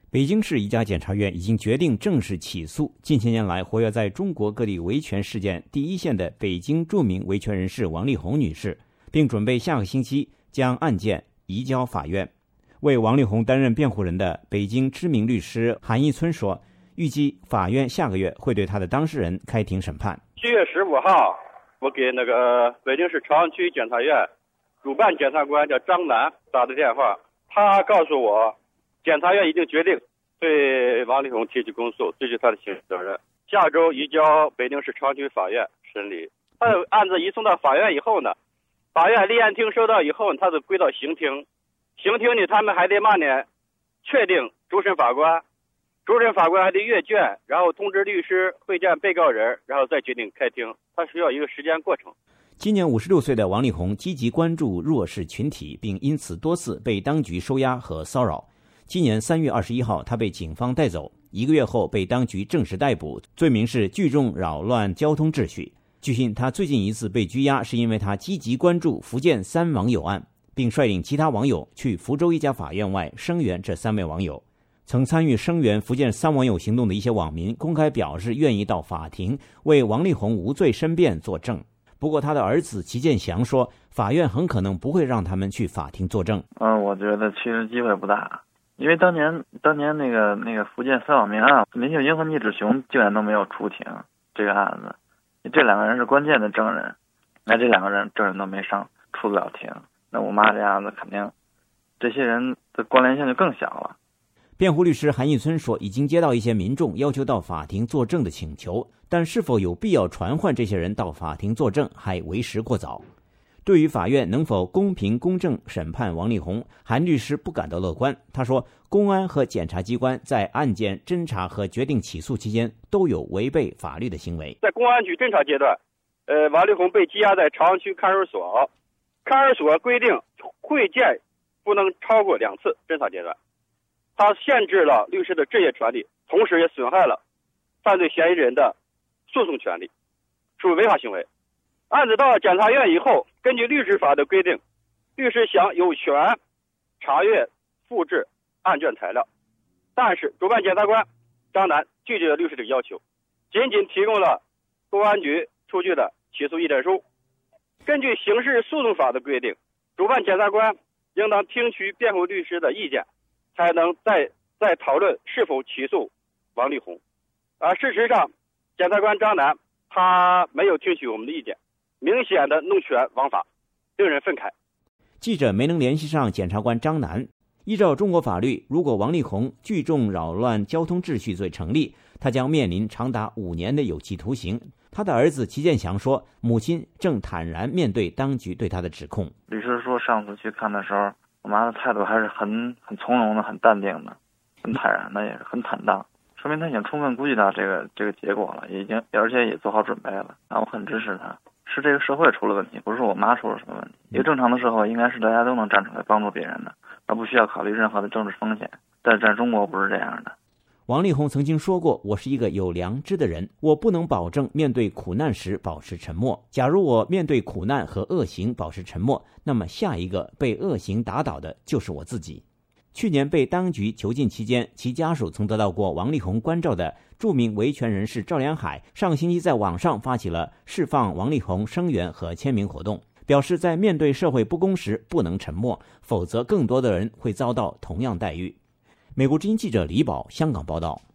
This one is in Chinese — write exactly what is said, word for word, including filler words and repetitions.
北京市一家检察院已经决定正式起诉近些年来活跃在中国各地维权事件第一线的北京著名维权人士王力宏女士，并准备下个星期将案件移交法院。为王力宏担任辩护人的北京知名律师韩义村说，预计法院下个月会对他的当事人开庭审判。 七月十五号，我给那个北京市朝阳区检察院主办检察官叫张楠打的电话，他告诉我，检察院已经决定对王力宏提起公诉，追究他的刑事责任，下周移交北京市朝阳区法院审理。他的案子移送到法院以后呢，法院立案庭收到以后，他就归到刑庭，刑庭呢，他们还得嘛呢，确定主审法官，主审法官还得阅卷，然后通知律师会见被告人，然后再决定开庭，他需要一个时间过程。 今年五十六岁的王力宏积极关注弱势群体，并因此多次被当局收押和骚扰。今年三月二十一号，他被警方带走，一个月后被当局正式逮捕，罪名是聚众扰乱交通秩序。据悉，他最近一次被拘押是因为他积极关注福建三网友案，并率领其他网友去福州一家法院外声援这三位网友。曾参与声援福建三网友行动的一些网民公开表示愿意到法庭为王力宏无罪申辩作证。不过他的儿子齐建祥说，法院很可能不会让他们去法庭作证。 嗯，我觉得其实机会不大，因为当年当年那个那个福建三网命案，民警英和聂志雄竟然都没有出庭这个案子，这两个人是关键的证人，那这两个人证人都没上，出不了庭，那我妈这样子肯定这些人的关联性就更小了。 辩护律师韩义村说，已经接到一些民众要求到法庭作证的请求，但是否有必要传唤这些人到法庭作证还为时过早。对于法院能否公平公正审判王力宏，韩律师不感到乐观。他说，公安和检察机关在案件侦查和决定起诉期间都有违背法律的行为。 在公安局侦查阶段，呃，王力宏被羁押在朝阳区看守所，看守所规定会见不能超过两次。侦查阶段，他限制了律师的职业权利，同时也损害了犯罪嫌疑人的诉讼权利，属于违法行为。案子到了检察院以后，根据律师法的规定，律师享有权查阅、复制案卷材料，但是主办检察官张楠拒绝了律师的要求，仅仅提供了公安局出具的起诉意见书。根据刑事诉讼法的规定，主办检察官应当听取辩护律师的意见，才能再再讨论是否起诉王力宏。而事实上，检察官张楠他没有听取我们的意见，明显的弄权枉法，令人愤慨。 记者没能联系上检察官张楠。依照中国法律，如果王力宏聚众扰乱交通秩序罪成立，他将面临长达五年的有期徒刑。他的儿子齐建祥说，母亲正坦然面对当局对他的指控。 律师说，上次去看的时候，我妈的态度还是很很从容的，很淡定的，很坦然的，也是很坦荡，说明他已经充分估计到这个这个结果了，已经而且也做好准备了。啊，我很支持他。是这个社会出了问题，不是我妈出了什么问题。一个正常的社会应该是大家都能站出来帮助别人的，而不需要考虑任何的政治风险。但是在中国不是这样的。 王力宏曾经说过，我是一个有良知的人，我不能保证面对苦难时保持沉默。假如我面对苦难和恶行保持沉默，那么下一个被恶行打倒的就是我自己。去年被当局囚禁期间，其家属曾得到过王力宏关照的著名维权人士赵连海上个星期在网上发起了释放王力宏声援和签名活动，表示在面对社会不公时不能沉默，否则更多的人会遭到同样待遇。美国之音记者李宝香港报道。